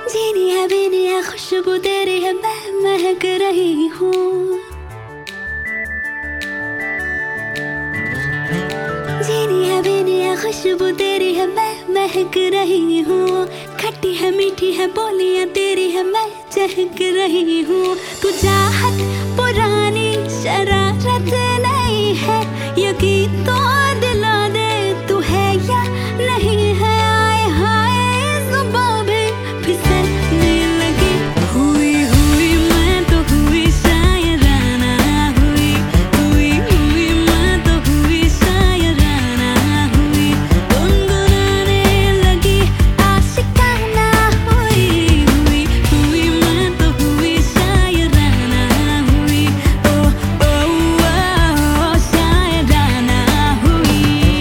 जीनी है बीनी है खुशबू तेरी है, मैं महक रही हूँ। जीनी है बीनी है खुशबू तेरी है, मैं महक रही हूँ। खट्टी है मीठी है बोलियां तेरी है, मैं चहक रही हूँ। तू चाहत पुरानी शरारत नहीं है, यकीन तो दिला दे तू है या नहीं है। आए हाय सुबह भी फिसलने लगी, हुई हुई मैं तो हुई शायराना, हुई हुई हुई मैं तो हुई शायराना, हुई गुनगुनाने लगी आशिकाना, हुई हुई हुई मैं तो हुई शायराना, हुई ओ ओ ओ शायराना हुई।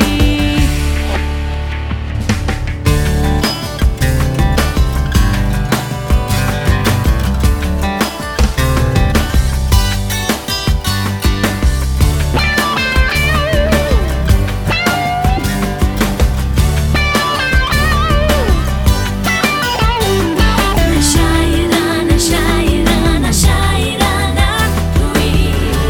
शायराना शायराना शायराना हुई।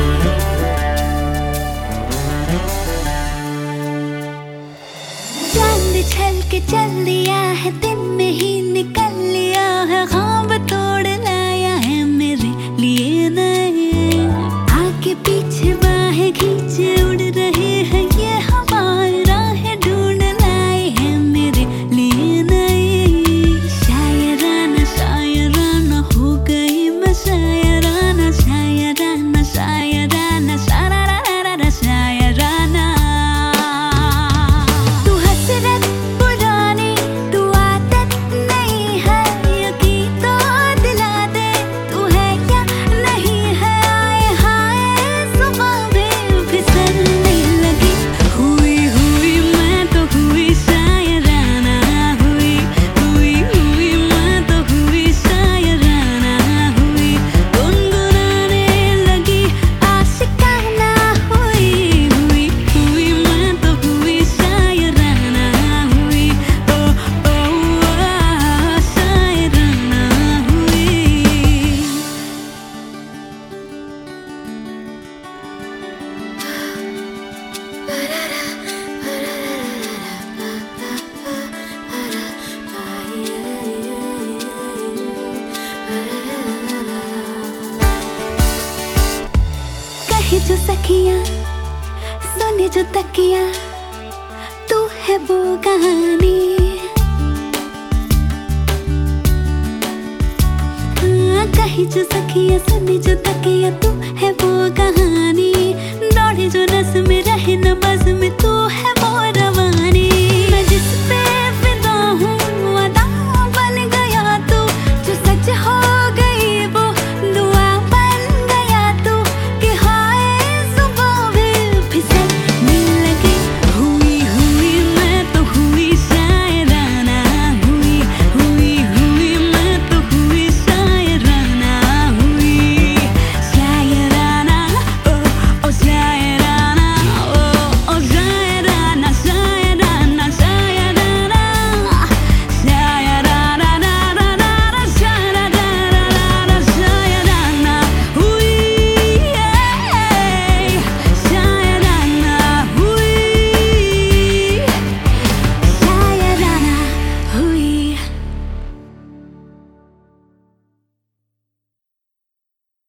चांद छल के चल दिया है, दिन में ही निकल लिया है, ख्वाब तोड़ लाया है मेरे लिए नए। आगे पीछे बाहें खींचे उड़ रहे हैं ये हवाएं, राहें ढूंढ लाए हैं मेरे लिए नए। शायराना शायराना हो गई मैं शायराना, शायराना शायराना शायराना शायराना। तू हसरत पुरानी तू आदत नहीं है, यकीन तो दिला दे तू है या नहीं है। आए हाय सुबह भी फिसलने लगी, हुई हुई मैं तो हुई शायराना, हुई हुई हुई मैं तो हुई शायराना, हुई गुनगुनाने लगी आशिकाना, हुई हुई हुई मैं तो हुई शायराना, हुई ओ ओ ओ शायराना हुई। कहे जो सखियां सुने जो तकिया, तू है वो कहानी। हाँ, कहे जो सखियां सुने जो तकिया, तू है वो कहानी। दौड़े जो नस में रहे न बज़ में, तू है